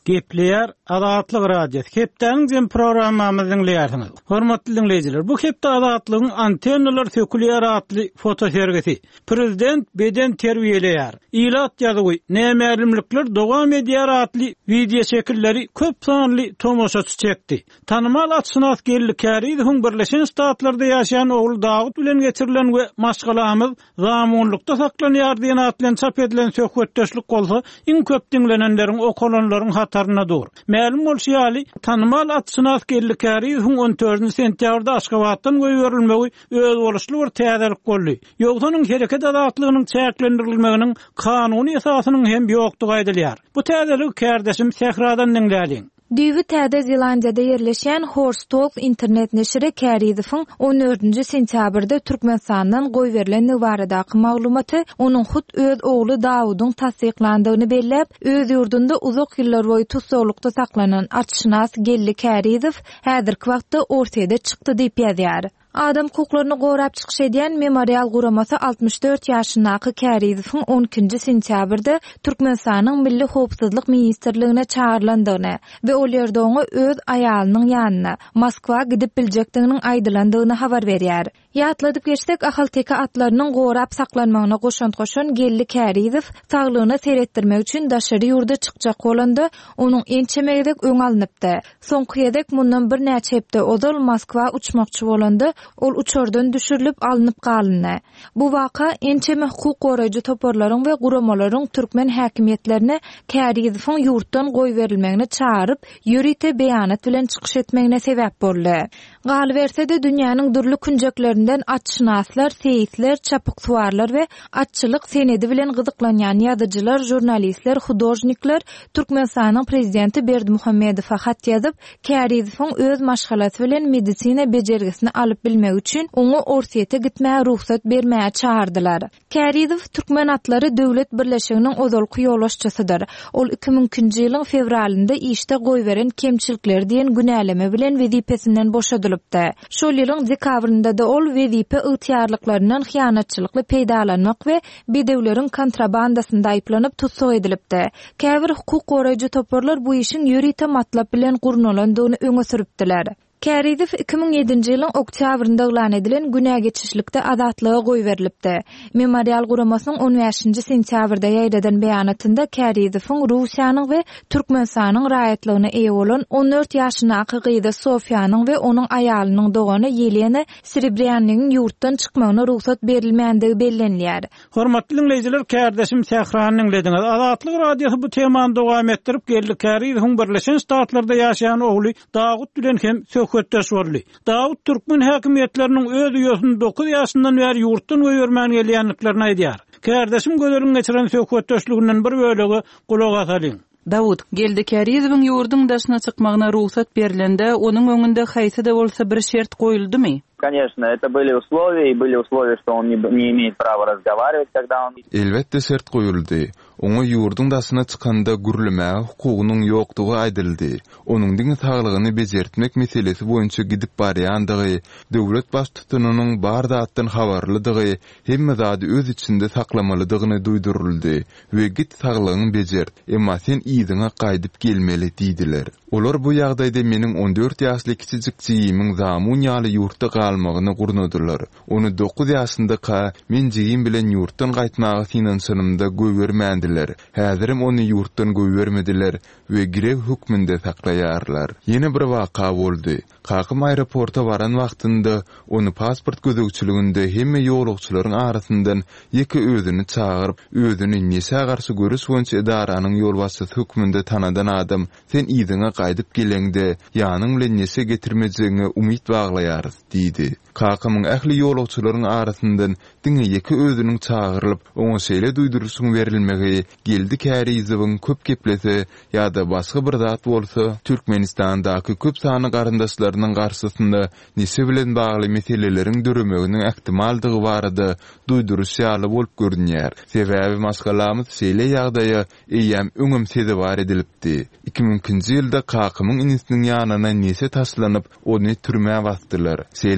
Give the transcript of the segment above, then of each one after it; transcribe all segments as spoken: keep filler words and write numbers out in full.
Gepleýär Azatlyk radiosu. Hepdäniň jem programmamyzyň dinleýärsiňiz. Hormatly dinleýijiler, bu hepde azatlygyň antennalar sökülýär atly fotosergisi. Prezident beden terbiýeleýär. İlat ýazygy, nämelimlikler dowam edýär atly video şekilleri köp sanly tomoşaçy çekdi. Tanymal atşynas Gelli Karizowyň Birleşen Ştatlarda ýaşaýan ogly Dawud bilen geçirilen we maşgalamyz zamanlykda saklanýar diýen atlan çap edilen söhbetdeşlik bolsa, iň köp dinlenenleriň, okulanlaryň hatarına dur. Ma'lum bolşýaly, tanymal atşynas Gelli Karizowyň on dördünji sentýabrda Aşgabatdan göýberilmegi öz boluşly bir täzelik boldy. Ýogsunyň hereket azatlygynyň çäklendirilmeginiň kanuny esasynyň hem ýokdugy aýdylýar. Bu täzelik kärdeşim Sehradan dinläýän. Düýbi Täze Zelandiyada yerleşen Horse Talk internet neşri Karizowyň on dördünji sentýabrda Türkmenistandan goýberilen baradaky maglumaty onuň hut öz ogly Dawudyň tasdiklandygyny belläp, öz ýurdunda uzak ýyllar boýy tutsawlykda saklanan atşynas Gelli Karizow häzirki wagtda ortaya çykdy diýip ýazýar. Adam hukuklaryny gorap çykyş edýän memorial guramasy altmış dört ýaşyndaky Karizowyň on ikinji sentýabrda Türkmenistanyň Milli Howpsuzlyk ministrligine çağırlandygyny we ol ýerde oňa öz aýalynyň ýanyna Moskwa gidip biljekdiginiň aýdylandygyny habar berýär. Ýatladyp geçsek, ahal-teke atlarynyň gorap saklanmagyna goşan-goşan Gelli Karizow saglygyny seretdirmek üçin daşary ýurda çykjak bolanda onuň ençemegidek öň alınıpdy. Soňky ýedek mundan bir näçe hepde ozal Moskwa uçmakçy bolanda ol uçordan düşürilip alınıp galyny. Bu waka ençeme hukuk goraýjy toporlaryň we guramalaryň türkmen häkimetlerine Karizowyň ýurtdan goýberilmegini çağırıp ýürite beýanat bilen çykyş etmegine sebäp boldy. Galy berse de dünýäniň dürli künjeklerinden atşynaslar, seyitler, çapyksuwarlar we atçylyk senedi bilen gyzyklanýan ýazyjylar, jurnalistler, hudojnikler Türkmenistanyň prezidenti Berdimuhammedowa hat ýazyp, Karizowyň öz maşgalasy bilen medisina bejergisini alyp bilmek üçin oňa orsiýete gitmäge ruhsat bermäge çağırdylar. Karizow Türkmen atlary döwlet birleşiginiň ozalky ýolaşçysydyr. Ol iki ming üçinji ýylyň fevralynda işde goýberen kemçilikler diýen günäleme bilen wezipesinden boşadylypdy. Şol ýylyň dekabrynda da ol wezipe ygtyýarlyklaryndan hyýanatçylykly peýdalanmak we bedewleriň kontrabandasyna aýplanyp tutsak edilipdi. Käbir hukuk goraýjy toporlar bu işin ýürite matlap bilen gurnulandygyny öňe sürüpdiler. Karizow iki ming ýedinji ýylyň oktýabrynda elan edilen günä geçişlikde azatlyga goýberilipdi. Memorial guramasynyň on beşinji sentýabrda ýaýradan beýanatynda Karizowyň Russiýanyň we Türkmenistanyň raýatlygyna eýe bolan on dört ýaşyndaky gyýda Sofiýanyň we onuň aýalynyň dogany Yelena Srebryanyň ýurtdan çykmagyna ruhsat berilmänligi bellenýär. Hormatly dinleýijiler, kärdeşim Sehranyň dinlediňiz. Azatlyk radiosu bu temany dowam etdirip geldi. Karizowyň Birleşen Ştatlarda ýaşaýan ogly Dawud bilen hem söhbetdeş boldy. Dawud türkmen häkimetleriniň öz ýösünde dokuz ýaşyndan bäri ýurtdan goýbermän gelýänliklerini aýdýar. Kärdeşim gözüň geçiren söhbetdeşliginden bir bölegi kulak asalyň. Dawud, Geldi Karizowyň ýurdun daşyna çykmagyna ruhsat berilende onuň öňünde haýsy da bolsa bir şert goýuldymy? Конечно, это были условия, и были условия, что он не, не имеет права разговаривать, когда он... Elbette sert goýuldy. Oňa ýurdun daşyna çykanda gürlemäge hukugynyň ýokdugy aýdyldy. Onuň diňe saglygyny bejertmek meselesi boýunça gidip barýandygy, döwlet baş tutunynyň bar zatdan habarlydygy, hemme zady öz içinde saklamalydygyny duýduruldy we git saglygyny bejert, emma sen ýygyňa gaýdyp gelmeli diýdiler. Olar bu ýagdaýda meniň on dört ýaşly kiçijikçiýimiň zamun ýaly ýurtda galmagyny gurnudylar. Onu dokuz ýaşynda men jigim bilen ýurtdan gaýtmagy finansynymda goýbermändiler. Häzirim onu ýurtdan goýbermediler we girew hukmynda saklaýarlar. Ýene bir waka boldy. Kakym aeroporta baran wagtynda onu pasport gözegçiliginde hemme ýolagçylaryň arasyndan ýeki özüni çağıryp, özüni näse garşy görüş boýunça edaranyň ýolbaşçysy hukmynda tanadan adam sen ýygyňa gaýdyp gelende ýanyň bilen näse getirmejegine umyt baglaýarys diýdi. Kakymyň ähli ýolagçylaryň arasyndan diňe ýeki özüniň çağırylyp oňa şeýle duýduruşyň berilmegi Geldi Karizowyň köp geplese ýa-da başga bir zat bolsa Türkmenistandaky köp sany garandaşlarynyň garşysynda näse bilen bagly meseleleriň dörümeginiň ähtimaldygy barada duýduruş ýaly bolup görünýär. Sebäbi maşgalamyz şeýle ýagdaýa eýem öňüm sede bar edilipdi. iki ming üçinji ýylda kakymyň inisiniň ýanyna näse taşlanyp ony türmäge bastdylar. Şeýlelikde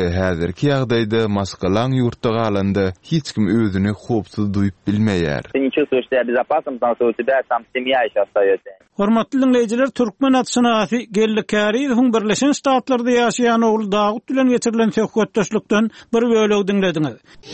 häzirki ýagdaýda maskalan ýurtda galanda hiç kim özüni hopsuz duýup bilmeýär. Ты не чувствуешь себя безопасным, потому что у тебя там семья еще остается. Hormatly dinleýijiler, Türkmen atşynaty Gellikkäriýewiň Birleşen Ştatlarda ýaşaýan ogly Dawud bilen geçirilen söhbetdeşlikden bir bölegi dinlediňiz.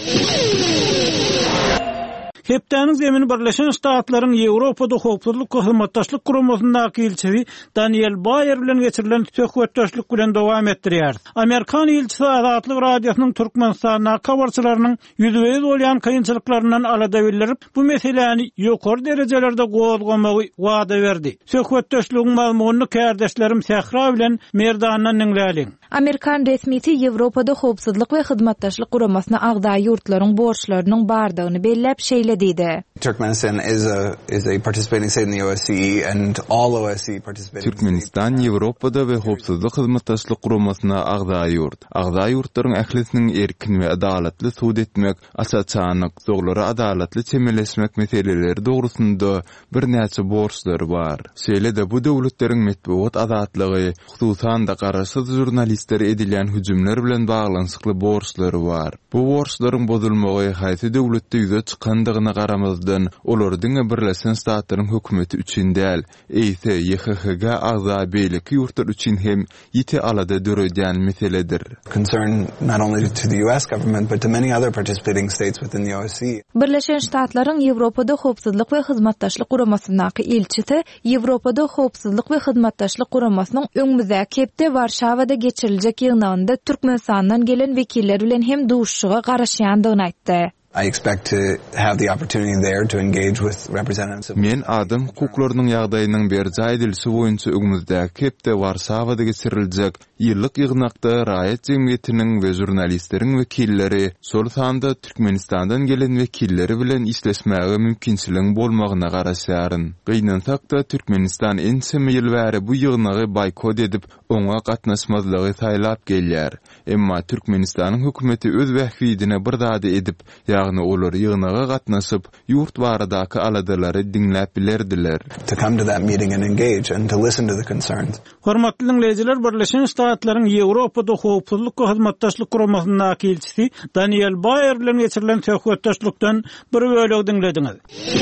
Hepdäniň zemini Birleşen Ştatlaryň Ýewropada howpsuzlyk we hyzmatdaşlyk guramasynyň ilçisi Daniel Bayer bilen geçirilen söhbetdeşlik bilen dowam etdirýär. Amerikan ilçisi Azatlyk radiosynyň Türkmenistana kawarçylarynyň ýüzüňiz bolýan kynçylyklaryndan alada bildirip, bu meseleni ýokary derejelerde gowulgamagy wada berdi. Söhbetdeşligiň mazmunyny kärdeşlerim Sähra bilen Merdandan dinläliň. Amerikan resmiti Ýewropada howpsuzlyk we hyzmatdaşlyk guramasyna agdaý ýurtlaryň borçlarynyň bardygyny belläp şeýle diýdi. Turkmenistan is a is a participating state in the O S C E and all O S C E participating. Türkmenistan Ýewropada we howpsuzlyk hyzmatdaşlyk guramasyna agdaý ýurt. Agdaý ýurtlaryň ählisiniň erkin we adalatly suud etmek, asaçanyk, zoglary adalatly çemeleşmek meseleleri dogrusunda bir näçe borçlary bar. Şeýle-de bu döwletleriň medeniýet azatlygy, hususan da garaşsyz jurnalistler edilen hüjümler bilen baglanyşykly borçlary bar. Bu borçlaryň bozulmagy haýsy döwletde ýüze çykandygyna garamazdan olaryň Birleşen Ştatlaryň hökümeti üçin däl, eýse Y H H G agza beýleki ýurtlar üçin hem ýete alada döredýän meseledir. Concern not only to the U S government but to many other participating states within the O S C E. Birleşen Ştatlaryň Ýewropada howpsuzlyk we hyzmatdaşlyk guramasynyň ilçisi Ýewropada howpsuzlyk we hyzmatdaşlyk guramasynyň öňümüzdäki hepde Warşawada geçiriljek ýygnagynda Türkmenistandan gelen wekiller bilen hem duşuşyga garaşýandygyny aýtdy. I expect to have the opportunity there to engage with representatives of Men adam hukuklarynyň ýagdaýynyň berje edilisi boýunça öňümüzdäki hepde Warşawada geçiriljek ýyllyk ýygnakda raýat jemgyýetiniň we jurnalistleriň wekilleri, şol sanda Türkmenistandan gelen wekilleri bilen işleşmäge mümkinçiligiň bolmagyna garaşýaryn. Gynansak-da Türkmenistan ensemi ýyl bäri bu ýygnagy boykot edip, oňa gatnaşmazlygy saýlap gelýär. Emma Türkmenistanyň hökümeti öz wähidine bir dady edip, ýagny olar ýygnaga gatnaşyp, ýurt baradaky aladalary dinläp bilerdiler. To come to that meeting and engage and to listen to the concerns. Hormatly dinleýijiler, Birleşen Ştatlaryň Ýewropada howpsuzlyk we hyzmatdaşlyk guramasynyň ilçisi Daniel Bayer bilen geçirilen söhbetdeşlikden bir bölegi dinlediňiz.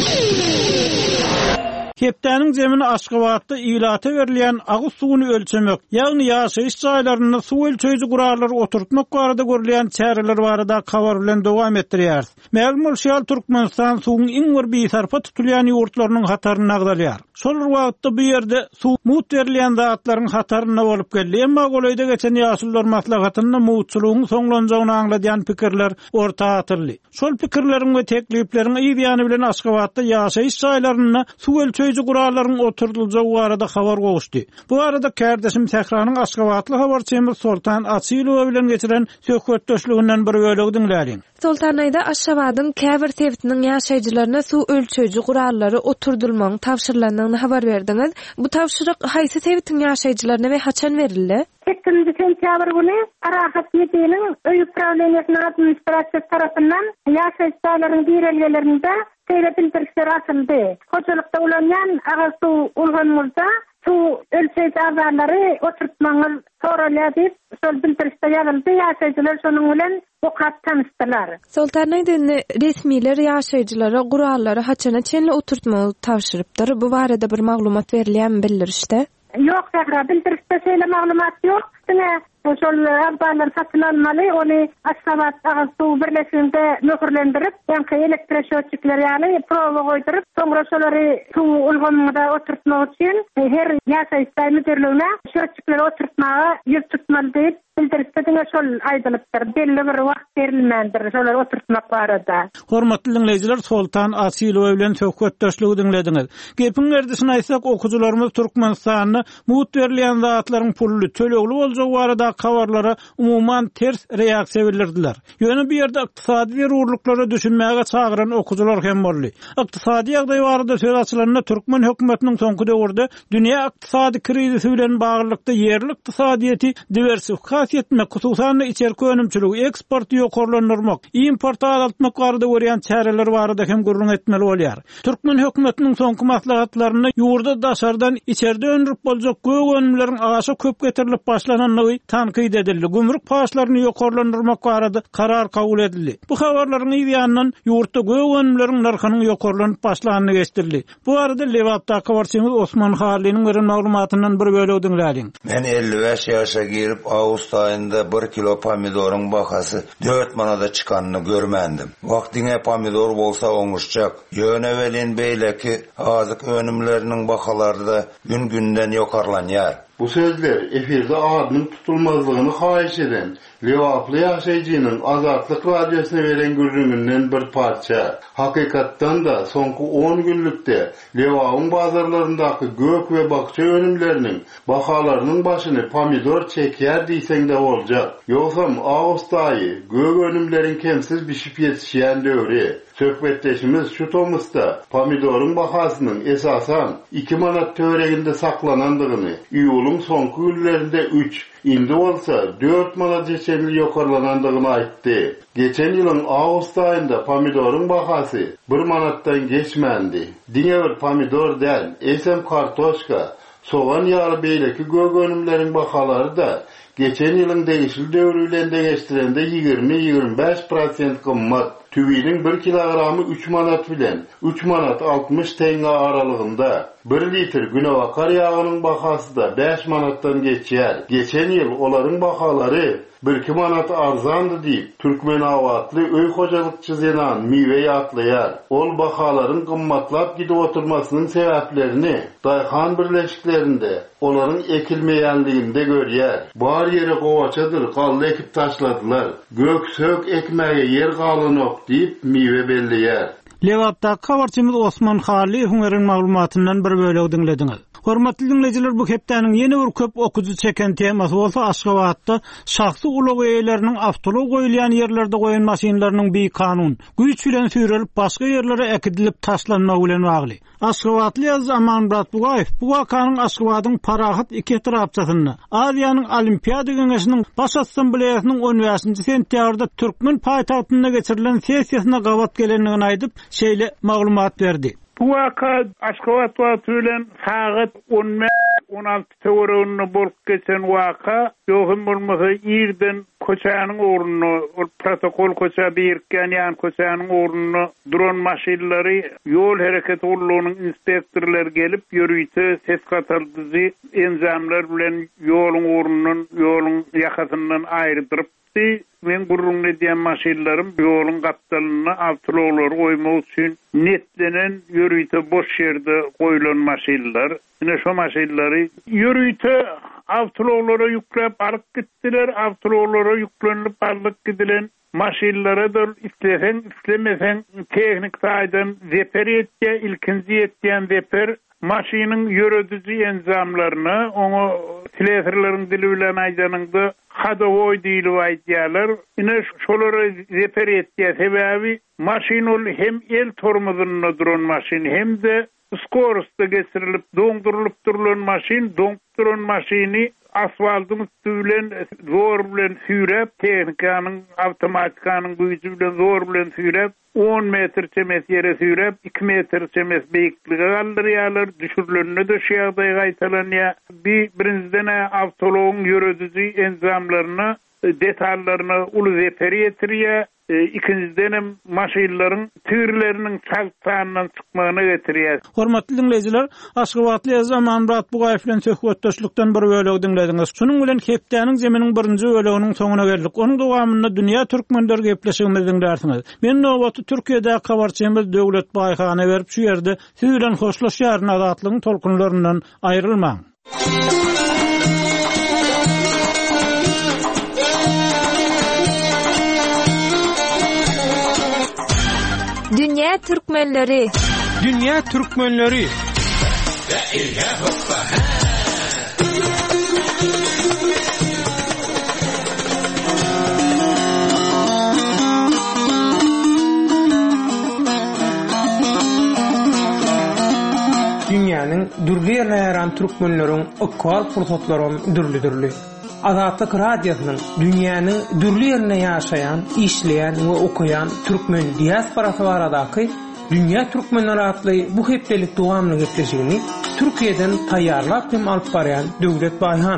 Hepdäniň zemini Aşgabatda ýylata berilýän agy suwuny ölçemek, ýagny ýaşaýyş jaýlaryna suw ölçeýiji gurallary oturtmak barada görülen çäreler barada kabar bilen dowam etdirýär. Mägum bolýar Türkmenistan suwuň iň bir beýsarpa tutulýan ýurtlarynyň hataryny agdalýar. Şol wagtda bu ýerde suw mut berilýän zatlaryň hataryna bolup geldi. Emma golayda geçen ýaşullar maslahatyny mutçulugyň soňlanjagyny angladýan pikirler orta atyrly. Şol pikirleriň we teklipleriň ýa-ni bilen Aşgabatda ýaşaýyş jaýlaryna suw ölçeýiji gurallaryň oturdyljagy barada habar gowuşdy. Bu arada kärdeşim Sähranyň Aşgabatly habarçymyz Sultan Asylow bilen geçiren söhbetdeşliginden bir bölegi dinläliň. Sultanaýda Aşgabatyň käbir sebitiniň ýaşaýjylaryna suw ölçeýiji gurallary oturdylmagyň tawşyrlandygyny habar berdiňiz. Bu tawşyryk haýsy sebitiň ýaşaýjylaryna we haçan berildi? sekizinji sentýabr güni Arahat Medeniň öý problematiýasynyň administrasiýasy tarapyndan ýaşaýyş jaýlarynyň berilgelerinde teýle bildirişler atyldy. Hojalykda ulanýan agasu ulgamylda su ölçeýici azarlary oturtmaňyz soralýar diýip şol bildirişde ýazyldy. Ýaşaýjylar şonuň bilen okat tanışdylar. Sultanaýda resmiler ýaşaýjylara gurallary haçana çenli oturtmagy tawşyrypdyr. Bu barada bir maglumat berilýän bildirişde? Yok, Sähra, bildirişde şeýle maglumat ýok. Şeňe şol azbarlar satyn almaly, ony Aşgabat agasu birleşiginde möhürlendirip, ýa-ni elektroşotçyklar ýaly proba goýduryp, soňra şolary suw ulgamyda oturtmak üçin her ýaşaýyş müdirligine şotçyklar oturtmagy ýurt tutmaly diýip bildirişde diňe şol aýdylypdyr. Belli bir wagt berilmändir şolary oturtmak barada. Hormatly dinleýijiler, Sultan Asylow bilen söhbetdeşligi dinlediňiz. Gepiň erdisini aýtsak, okuwçylarymyz Türkmenistanyny mut berilýän zatlaryň pully tölegli boljagy barada kawarlara umuman ters reaksiýa bildirdiler. Ýöne bir ýerde ykdysady derurluklara düşünmäge çagyran okuwçylar hem boldy. Ykdysady ýagdaý barada söz açylanyna Türkmen hökümetiniň soňky döwürde dünýä ykdysady krizisi bilen baglykda ýerli ykdysadyýety diversifikatsiýa ihsas etmek, hususan içerki önümçüligi, eksporty ýokarlandyrmak, import azaltmak barada görýän çäreler barada hem gurrun etmeli bolýar. Türkmen hökümetiniň soňky maslahatlaryny ýurda daşardan içeride öndürip boljak gög önümleriň aşa köp getirilip başlananlygy tanqid edildi. Gümrük paşlaryny ýokarlandyrmak barada karar kabul edildi. Bu habarlaryň ýanyndan ýurtda gög önümleriň narhynyň ýokarlanyp başlanyny geçdirdi. Bu arada Lewapda kawarçymyz Osman Hallyň bir maglumatyndan bir bölegi dinlädiň. Men elli beş ýaşa girip awgust aýynda bir kilo pomidoryň bahasy dört manada çykanyny görmendim. Wagtyňa pomidor bolsa oňuşjak. Ýöne welin beýleki azyk önümleriniň bahalary da gün-günden ýokarlanýar. Bu sözler efirde adynyň tutulmazlygyny haýyş eden Lewaply ýaşaýjynyň Azatlyk radiosyna beren gürrüňinden bir parça. Hakykatdan da soňky on günlükde Lewapyň bazarlaryndaky gök we bakça önümleriniň bahalarynyň başyny pomidor çekýär diýseň de boljak. Ýogsam awgust aýy gök önümleriň kemsiz bişip ýetişýän döwri. Söhbetleşimiz şu Tomus'ta pomidorun bahasynyň esasan iki manat töreginde saklanandygyny, ýylyň soňky günlerinde üç, indi bolsa dört manat geçenli ýokarlanandygyny aýtdy. Geçen ýylyň awgust aýynda pomidorun bahasy bir manatdan geçmendi. Diňe bir pomidor däl, esem kartoşka, soğan ýaly beýleki gök önümleriň bahalary da geçen ýylyň degişli döwrü bilen deňeşdirende ýygrimi ýygrimi beş prosent gymmat. Tüwiniň bir kilogramy üç manat bilen üç manat altmış teňe aralygynda. bir litr günewakar ýagynyň bahasy da beş manatdan geçýär. Geçen ýyl olaryň bahalary bir iki manat arzandy diýip Türkmen awatly öý hojalykçy Zenan miwe ýatlaýar. Ol bahalaryň gymmatlap gidip oturmasynyň sebäplerini daýhan birleşiklerinde olaryň ekilmeýänliginde görýär. Bar ýere gowaçadyr, galdy ekip taşladylar. Gök sök ekmäge yer galanyp diýip miwe belleýär. Lewapda kawarçymyz Osman Hally Hüňerin maglumatyndan bir bölegi dinlediňiz. Hormatly dinleyijiler, bu hepdeniň ýene bir köp okuzy çeken temasy bolsa Aşgabatda şahsy ulug eýleriniň awtolog goýulýan ýerlerde goýan maşinalarynyň bir kanun güýç bilen sürelip başga ýerlere ekidilip taşlanmagy bilen bagly. Aşgabatly Amanmurat Bugaýew bu wakanyň Aşgabatyň parahat iki tarapçasyny Aziýanyň Olimpiada Geňeşiniň baş assambleýasynyň on beşinji sentýabrda Türkmen paýtagtynda geçirilen sessiýasyna gawat gelenligini aýdyp şeýle maglumat berdi. Bu waka Aşgabat wagtylan saat on alty töwereginde bolup geçen waka ýogum bolmasa ýerden köçäniň ornuny, protokol köçä berken ýan köçäniň ornuny dron maşinlary ýol hereketi ullugynyň inspektorlary gelip ýörüýte ses gatardyzy enzamlar bilen ýoluň ornunyň ýoluň ýakasyndan aýrydyrypdy. Men gurrun edýän maşinlarym ýoluň gapdalyny awtologlar goýmak üçin netlenen ýörüýte boş ýerde goýulan maşinlar. Ine şo maşinlary ýörüýte awtologlara ýüklep alyp gitdiler. Awtologlara ýüklenip alyp gidilen maşinlara da isleseň islemeseň tehnik taýdan zeper etýär, ilkinji etýän zeper maşynyň ýöredici enzamlaryny oňa teleferleriň dili bilen aýdanyňda hadovoy diýilip aýdýarlar. Ine şolary zeper etýär sebäbi maşyn ol hem el tormozyny duran maşyn hem de skorusda geçirilip doňdurylyp durulan maşyn, doňduran maşyny asfaltyň üstünden zor bilen sürep, tehnikanyň, awtomatikanyň güýji bilen zor bilen sürep, on metr çemes ýere sürep, iki metr çemes beýiklige galdyrýarlar, düşürlenine de şu ýagdaý gaýtalanýar. Bir birinjiden awtologyň ýöredici enzamlaryny, detallaryny uly zeper ýetirýär. E, ikinciden hem maşinlaryň tüýrleriniň çaltanyň çykmagyna getirýär. Hormatly dinleyijiler, Aşgabatly Amanmurat Bugaýew bilen söhbetdeşlikden bir bölegi dinlediňiz. Şunuň bilen hepdeniň zeminiň birinji böleginiň soňuna geldik. Onuň dowamynda dünýä türkmenleri gepleşigimizi dinlersiňiz. Men nowatda Türkiýede kawarçymyz Döwlet Baýhany berip şu ýerde siz bilen hoşlaşýaryn azatlygyň tolkunlaryndan aýrylmaň. Dünya Türkmenleri Dünya Türkmenleri Dünýäniň durgy ýerlerine bären türkmenleriň ökal fursatlaryň dürli-dürli. Azatlyk radiosynyň dünýäniň dürli ýerine ýaşaýan, işleýän we okuyan türkmen diasporasy baradaky Dünya Türkmenleri adly bu hepdelik dowamly gepleşigini Türkiýeden taýýarlap hem alyp barýan Döwlet Baýhan.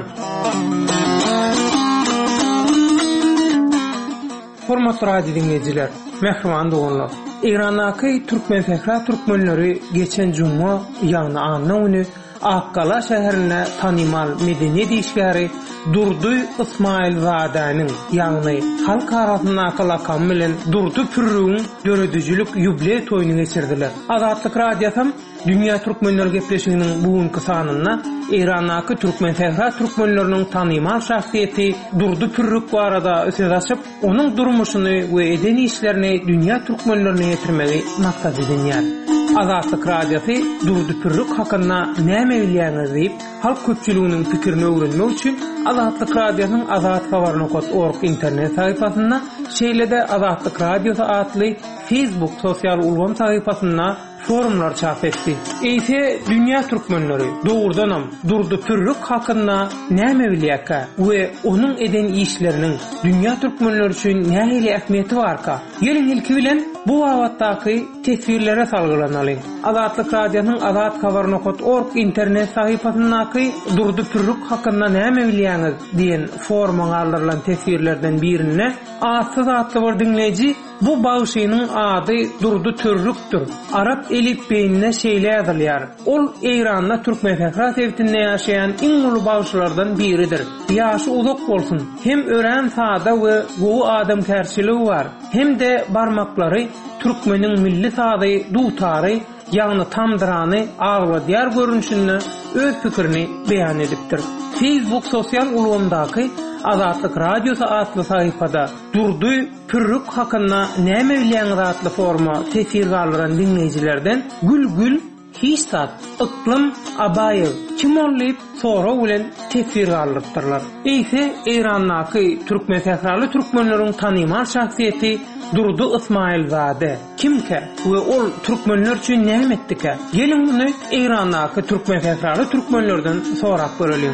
Hormatly radio dinleyijiler, mehriman doganlar. Iranaky Türkmen Fehra Türkmenleri geçen juma ýagny anyny Akkala şäherine tanymal medeniýet işgäri Durduy İsmail Zadanyň ýagny halk arasynda akalakan bilen Durdu Pürrüň döredüjülük ýubiley toýuny geçirdiler. Azatlyk radiosam Dünya Türkmenleri gepleşiginiň bugünkü sanyna Iranaky Türkmen Fehra Türkmenleriniň tanymal şahsiýeti Durdu Pürrük barada söz açyp, onuň durmuşyny we eden işlerini dünya türkmenlerine ýetirmegi maksat edinýär. Azatlyk radiosy Durdu Pürrük hakynda näme bilýäňiz diýip, halk köpçüliginiň pikirini öwrenmek üçin Azatlyk radiosynyň azat habar nokta org internet sahypasynda şeýlede Azatlyk radiosu adly Facebook sosial ulgam sahypasynda forumlar çap etdi. Eýse dünya türkmenleri dogurdanam Durdu Pürrük hakynda näme bilýärkä we onuň eden işleriniň dünya türkmenleri üçin nähili ähmiýeti barka? Gelin ilki bilen bu wagtdaky tesirlere salgylanaly. Azatlyk radiosynyň azat habar nokta org internet sahypasyndaky Durdu Pürrük hakynda näme bilýäňiz diýen foruma galdyrylan tesirlerden birine asyz atly bir dinleýiji bu bagşynyň ady Durdu Pürrükdir. Arap elifbeýine şeýle ýazylýar. Ol Eýranda Türkmen Fehra sewtinde ýaşaýan iň uly bagşylardan biridir. Ýaşy uzak bolsun, hem ören sada we gowy adam kärçiligi bar, hem de barmaklary türkmeniň milli sady dutary ýagny tamdyrany agladýar görünüşini öz pikirini beýan edipdir. Facebook sosial ulgamdaky Azatlyk radiosu adly sahypada Durdu Pürrük hakynda näme bilýäňiz adly forma tesir galyran dinleýijilerden Gülgül Hisat Iqlim Abayev kim olyp sora bilen tesir galypdyrlar. Eýse Eýrandaky Türkmen Fehraly türkmenleriň tanymal şahsiýeti Durdu İsmail Zade kimke we ol türkmenler üçin näme etdike? Gelin muny Eýrandaky Türkmen Fehraly türkmenlerden sorap görelim.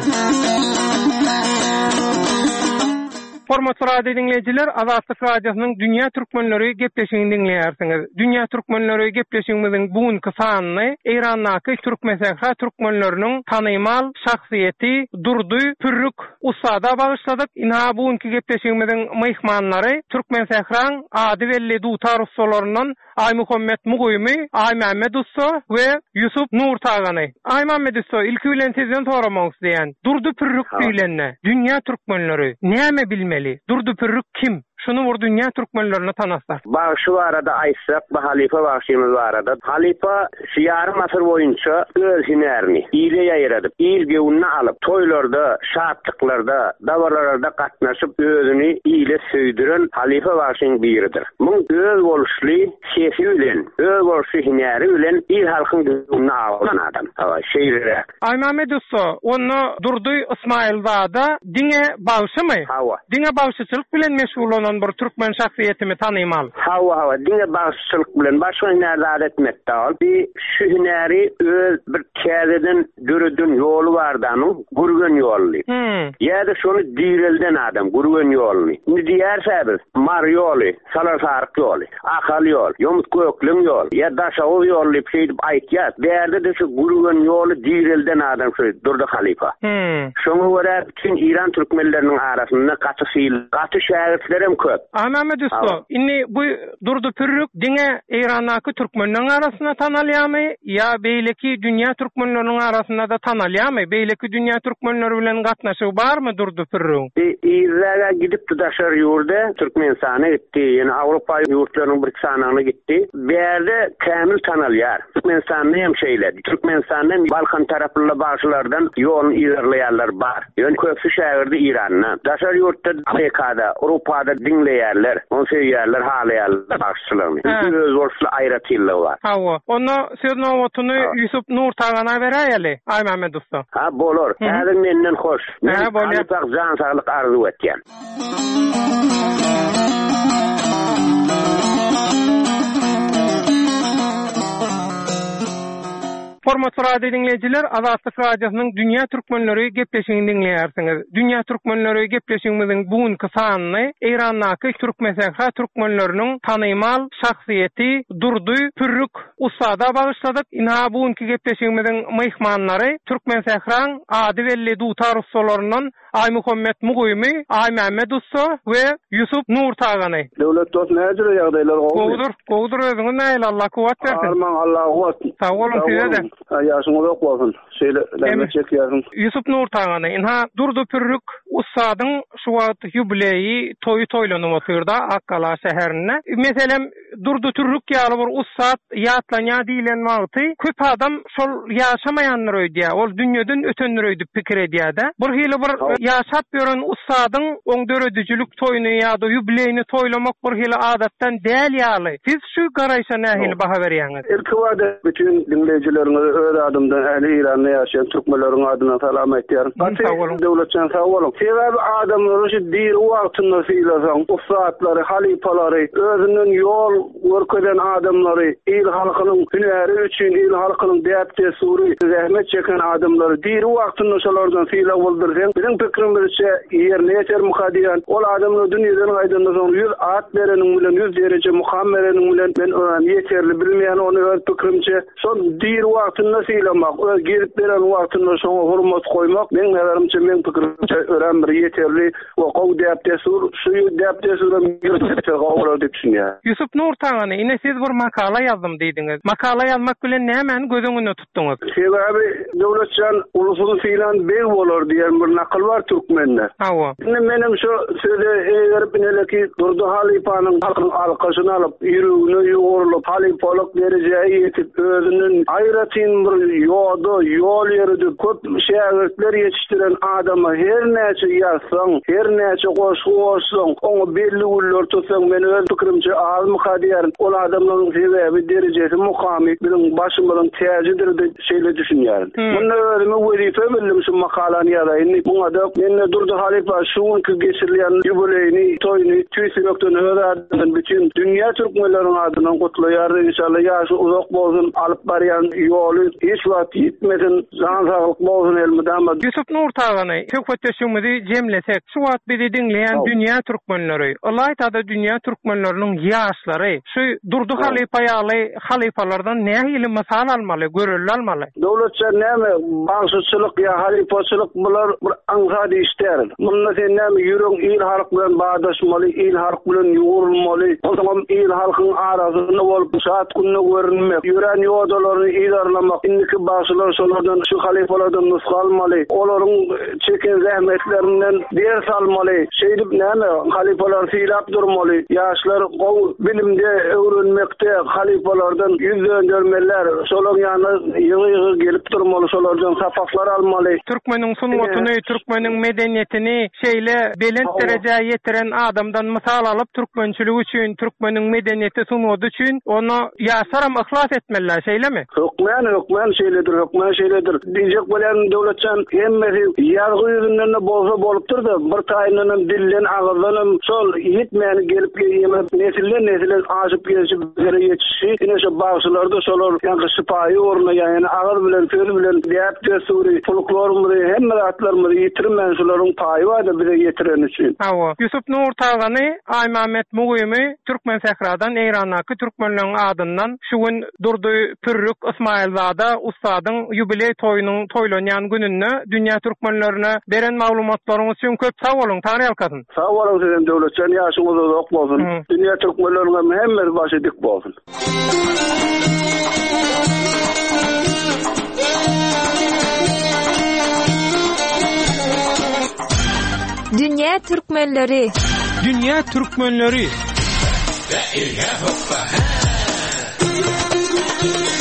Hormatly radio dinleyijiler, Azatlyk radiosynyň Dünya Türkmenleri gepleşigini dinleýärsiňiz. Dünya Türkmenleri gepleşigimiziň bugünkü sanyny Eýrandaky Türkmen Fehra türkmenleriniň tanymal şahsiýeti Durdu Pürrük ustada bagyşladyk. Ina bugünkü gepleşigimiziň mehmanlary Türkmen Fehraň ady belli dutar ustalaryndan Ay Muhammed Mugoymy, Ay Mehmet Usta we Yusuf Nurtagany. Ay Mehmet Usta, ilki bilen sizden soramak isleýän. Durdu Pürrük diýilende dünya türkmenleri näme bilmeli? Durdu Pürrük kim? Şunu bu dünya türkmenlerini tanaslar. Bağışı var arada Aysaq ve Halife bağışımız var arada. Halife yarım asır boyunca öz hinerini iyile yayıradıp, iyil gevununu alıp, toylarda, şahatlıklarda, davarlarda katnaşıp özünü iyile söydüren Halife bağışının biridir. Bunun öz oluşlu sesi bilen, öz oluşlu hineri bilen il halkın gevununu alınan adam. Şeýlere. Ay Mehmet Usta, onu Durdu İsmail Zada dine bağışı mı? Hava. Dine bağışçılık bilen meşgul olan bir Türkmen şahsiýetimi tanymal. Hava hava dine bağışçılık bilen başga hinerde adet metdal. Bir şu hineri öz bir käzeden dürüdün ýolu bardanyň gurgen ýoly. Hmm. Ýa-da şonu diýrelden adam gurgen ýoly. Indi diýärsäbiz mar ýoly, salarsaryk ýoly, akal ýol, ýomut göklim ýol, ýa daşaw ýoly diýip aýtýar. Berde de şu gurgen ýoly diýrelden adam şu Durdu Halifa. Hmm. Şoňa görä bütün İran türkmenleriniň arasynda gaty syl, gaty şähertlerim köp. Ahmet Usta, inni bu Durdu Pürrük dine Eýrandaky türkmenleriň arasynda tanalýarmy ýa beýleki dünya türkmenleriniň arasynda da tanalýarmy? Beýleki dünya türkmenleri bilen gatnaşygy barmy Durdu Pürrük? İzrail'e gidip tudaşar ýurda Türkmenistana gitdi, ýani Awropa ýurtlarynyň bir sanagyna gitdi. Bu ýerde kämil tanalýar. Türkmenistanyň hem şeýledi. Türkmenistanyň Balkan taraply başlardan ýoluny ýerleýärler bar. Ýöne köpsü şäherdi İrandan. Daşar ýurtda Amerikada, Awropada dinleýärler, onu söýýärler, halaýarlar başçylaryny. Öz bolsa aýratyllygy bar. Hawa. Onu söz nowatyny Yusuf Nurtagana berýärli. Ay Mehmet Usta. Ha bolar. Häzir menden hoş. Ha bolýar. Ýa-da jan saglyk arzu etýän. Hormatly radio dinleyijiler, Azatlyk Radiosynyň Dünýä türkmenleri gepleşigini dinleýärsiňiz. Dünýä türkmenleri gepleşigimiziň bugünkü sanyny Eýrandaky türkmensähra türkmenleriniň tanymal şahsiýeti Durdy Pürrük ustada bagyşladyk. Ina bugünkü gepleşigimiziň myhmanlary türkmensähraň ady belli dutar ustalarynyň Ay Muhammed Mugoymy, Ay Mehmet Usta we Yusuf Nurtagany. Döwlet dost nädir ýagdaýlar gowy? Gowdur, gowdur özüňiz näil Allah kuwat bersin. Arman Allah kuwat. Sag bolun size de. Ýaşyňyz ok bolsun. Şeýle läme çekýärsiň. Yusuf Nurtagany, inha Durdy Pürrük ustadyň şu wagt jubileyi toýu toýlanyp otyrda Akkala şäherinde. Meselem Durdy Pürrük ýaly bir ustad ýatlanya diýilen wagty köp adam şol ýaşamaýanlar öýdýär. Ol dünýeden ötenler öýdüp pikir edýär-de. Bir hili bir ýaşap ýören ustadyň oň döredijilik toýuny ýa-da jubileyini toýlamak bir hili adatdan däl ýaly. Siz şu garaýşa nähili baha berýäňiz? Ilki wada bütün dinleyijilerimize öz adymdan ähli Iranda ýaşaýan türkmenleriň adyna salam aýtýar. Döwletçän sag bolun. Sebäbi adamlar şu dir wagtynda syýlasaň, ustadlary, halifalary, özüniň ýol görkeden adamlary, il halkynyň hünäri üçin, il halkynyň däpde sury, zähmet çeken adamlary dir wagtynda şolardan syýlap boldurýan. Bizim pikrimizçe ýerine ýeter mukadiýan. Ol adamlar dünýeden gaýdandan soň yüz at bereniň bilen, yüz derece mukam bereniň bilen men onu ýeterli bilmeýän onu öz pikrimçe şol dir wagtynda syýlamak, öz gelip beren wagtynda şoňa hormat goýmak men näzerimçe men pikrimçe ören bir ýeterli we gowy däpde sur, şu däpde suram ýerine gowlar diýip düşünýär. Yusuf Nurtagany, ine siz bir makala ýazdym diýdiňiz. Makala ýazmak bilen nämäni gözüňizde tutduňyz? Sebäbi döwletçän ulusyny filan beg bolar diýen bir nakal bar türkmende. Hawa. Ine menem şu söze egerip ineleki Durdy halifanyň halkyň alkyşyny alyp, ýürügini ýorulyp, halifalyk derejeye ýetip özüniň aýratyn bir ýolda, ýol ýeride köp şäherler ýetişdiren adama her näçe ýazsaň, her näçe goşgy bolsaň, oňa belli uller tutsaň, men öz pikrimçe az mukadiýar ol adamlaryň sebäbi derejesi mukamy bilen başym bilen täjidir diýip şeýle düşünýär. Bunda özüme wezife bildim şu makalany ýazaýyn. Buňa da men Durdy halifa şuňky geçirilýän jubileyini, toýuny tüýsürekden öwrändim. Bütün dünýä türkmenleriň adynan gutlaýar inşallah. Ýaşy uzak bolsun, alyp barýan ýoly hiç wagt ýitmeden, jan saglyk bolsun elmeden. Yusuf Nurtagany, söhbetleşigimizi jemlesek, şu wagt bizi dinleýän dünýä türkmenleri, Allaýda dünýä türkmenleriniň ýaşlary, şu Durdy halifa ýaly halifalardan nähili mysal almaly, görüldü almaly? Döwletçe näme bagşyçylyk ýa halifaçylyk bular bir aňsady işler. Munda sen näme ýürüň il halk bilen bagdaşmaly, il halk bilen ýurulmaly. O zaman il halkyň arasynda bolup saat günne görünmek, ýören ýodalaryny idarlamak, indiki bagşylar şolardan şu halifalardan nusga almaly. Olaryň çeken zähmetlerinden ders almaly. Şeýdip näme halifalar syýlap durmaly. Ýaşlar gowy bilimde öwrenmekde halifalardan ýüzden görmeler, şolaryň ýanyna ýygy gelip durmaly, şolardan sapaklar almaly. Türkmeniň sunmatyny, Türkmeniň medeniýetini şeýle belent derejäge ýetiren adamdan mysal alyp türkmençilik üçin, Türkmeniň medeniýeti sunmady üçin onu ýaşaram ihlas etmeliler, şeýlemi? Hökmen, hökmen şeýledir, hökmen şeýledir. Diýjek bilen döwletçän hemmesi ýazgy ýüzünden bolsa bolupdyr da, bir taýynyň dillen, agzynyň şol ýetmäni gelip ýemep, nesilden nesile aşyp gelişip bizlere ýetişi, ine şu bagşylarda şolar ýa-da şypaýy orna ýa-ni agyr bilen, söz bilen diýip desuri, folklorumyzy, hemme atlarymyzy ýitirmän şolaryň paýy var da bize ýetiren üçin. Hawa. Yusuf Nurtagany, Ay Mehmet Mugoymy, Türkmensähradan Eýrandaky türkmenleriň adyndan şu gün Durdy Pürrük Ismailzada ustadyň jubiley toýunyň toýlanýan gününe dünýä türkmenlerine beren maglumatlaryňyz üçin köp sag bolun, Tany Alkasyn. Sag bolun sizem döwletçän ýaşyňyz uzak bolsun. Dünýä türkmenlerine hemme başy dik bolsun. Dünýä türkmenleri. Dünýä türkmenleri.